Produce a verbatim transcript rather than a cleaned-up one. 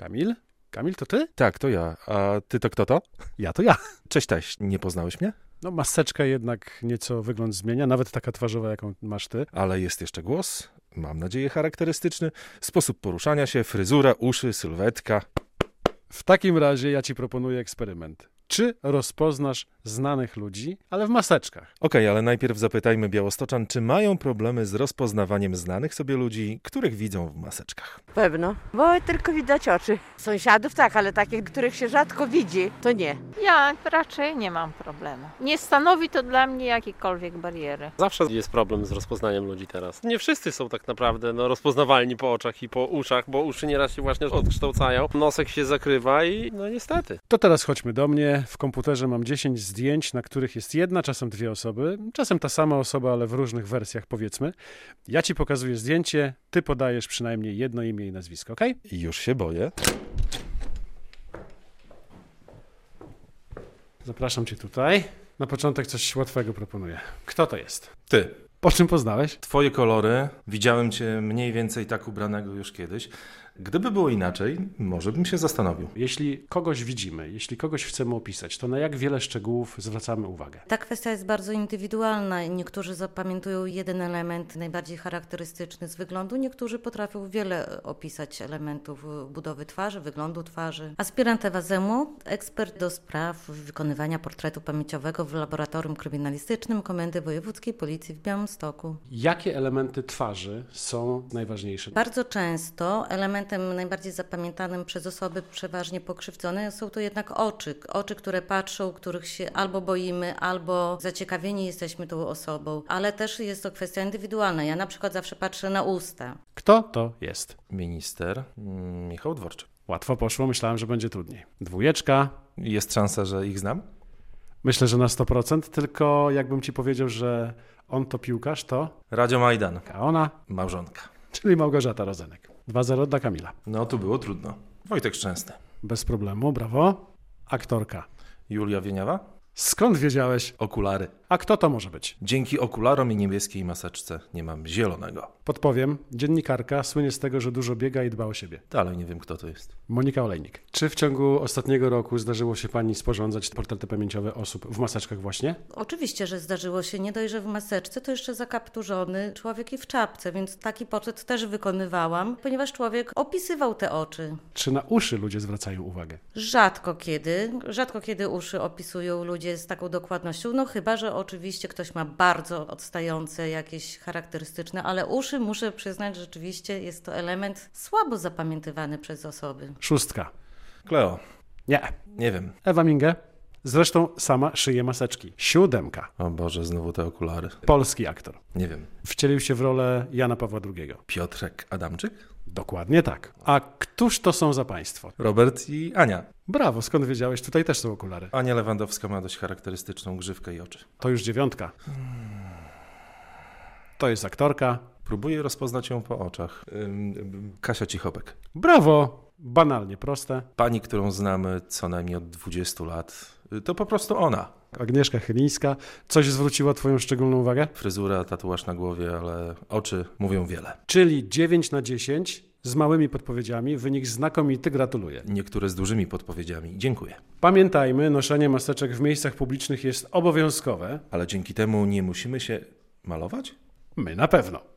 Kamil? Kamil, to ty? Tak, to ja. A ty to kto to? Ja to ja. Cześć, Taś. Nie poznałeś mnie? No maseczka jednak nieco wygląd zmienia, nawet taka twarzowa, jaką masz ty. Ale jest jeszcze głos, mam nadzieję charakterystyczny, sposób poruszania się, fryzura, uszy, sylwetka. W takim razie ja ci proponuję eksperyment. Czy rozpoznasz znanych ludzi, ale w maseczkach? Okej, okay, ale najpierw zapytajmy białostoczan, czy mają problemy z rozpoznawaniem znanych sobie ludzi, których widzą w maseczkach? Pewno, bo tylko widać oczy. Sąsiadów tak, ale takich, których się rzadko widzi, to nie. Ja raczej nie mam problemu. Nie stanowi to dla mnie jakiejkolwiek bariery. Zawsze jest problem z rozpoznaniem ludzi teraz. Nie wszyscy są tak naprawdę no, rozpoznawalni po oczach i po uszach, bo uszy nieraz się właśnie odkształcają, nosek się zakrywa i no niestety. To teraz chodźmy do mnie. W komputerze mam dziesięć zdjęć, na których jest jedna, czasem dwie osoby, czasem ta sama osoba, ale w różnych wersjach, powiedzmy. Ja ci pokazuję zdjęcie, ty podajesz przynajmniej jedno imię i nazwisko, okej? Okay? Już się boję. Zapraszam cię tutaj. Na początek coś łatwego proponuję. Kto to jest? Ty. Po czym poznałeś? Twoje kolory. Widziałem cię mniej więcej tak ubranego już kiedyś. Gdyby było inaczej, może bym się zastanowił. Jeśli kogoś widzimy, jeśli kogoś chcemy opisać, to na jak wiele szczegółów zwracamy uwagę? Ta kwestia jest bardzo indywidualna. Niektórzy zapamiętują jeden element najbardziej charakterystyczny z wyglądu, niektórzy potrafią wiele opisać elementów budowy twarzy, wyglądu twarzy. Aspirant Ewa Zemu, ekspert do spraw wykonywania portretu pamięciowego w Laboratorium Kryminalistycznym Komendy Wojewódzkiej Policji w Białymstoku. Jakie elementy twarzy są najważniejsze? Bardzo często elementy Elementem najbardziej zapamiętanym przez osoby przeważnie pokrzywdzone są to jednak oczy. Oczy, które patrzą, których się albo boimy, albo zaciekawieni jesteśmy tą osobą. Ale też jest to kwestia indywidualna. Ja na przykład zawsze patrzę na usta. Kto to jest? Minister Michał Dworczyk. Łatwo poszło, myślałem, że będzie trudniej. Dwójeczka. Jest szansa, że ich znam? Myślę, że na sto procent, tylko jakbym ci powiedział, że on to piłkarz, to... Radzio Majdan. A ona? Małżonka. Czyli Małgorzata Rozenek. dwa zero dla Kamila. No, tu było trudno. Wojtek Szczęsny. Bez problemu, brawo. Aktorka. Julia Wieniawa. Skąd wiedziałeś? Okulary. A kto to może być? Dzięki okularom i niebieskiej maseczce nie mam zielonego. Podpowiem. Dziennikarka słynie z tego, że dużo biega i dba o siebie. Dalej nie wiem, kto to jest. Monika Olejnik. Czy w ciągu ostatniego roku zdarzyło się pani sporządzać portrety pamięciowe osób w maseczkach właśnie? Oczywiście, że zdarzyło się. Nie dość, że w maseczce, to jeszcze zakapturzony człowiek i w czapce, więc taki portret też wykonywałam, ponieważ człowiek opisywał te oczy. Czy na uszy ludzie zwracają uwagę? Rzadko kiedy. Rzadko kiedy uszy opisują ludzie z taką dokładnością, no chyba, że oczywiście ktoś ma bardzo odstające jakieś charakterystyczne, ale uszy, muszę przyznać, rzeczywiście jest to element słabo zapamiętywany przez osoby. Szóstka. Kleo. Nie. Nie wiem. Ewa Minge. Zresztą sama szyje maseczki. Siódemka. O Boże, znowu te okulary. Polski aktor. Nie wiem. Wcielił się w rolę Jana Pawła drugiego. Piotrek Adamczyk? Dokładnie tak. A któż to są za państwo? Robert i Ania. Brawo, skąd wiedziałeś? Tutaj też są okulary. Ania Lewandowska ma dość charakterystyczną grzywkę i oczy. To już dziewiątka. To jest aktorka. Próbuję rozpoznać ją po oczach. Ym, Kasia Cichopek. Brawo! Banalnie proste. Pani, którą znamy co najmniej od dwudziestu lat, to po prostu ona. Agnieszka Chylińska. Coś zwróciło twoją szczególną uwagę? Fryzura, tatuaż na głowie, ale oczy mówią wiele. Czyli dziewięć na dziesięć z małymi podpowiedziami. Wynik znakomity, gratuluję. Niektóre z dużymi podpowiedziami. Dziękuję. Pamiętajmy, noszenie maseczek w miejscach publicznych jest obowiązkowe. Ale dzięki temu nie musimy się malować? My na pewno.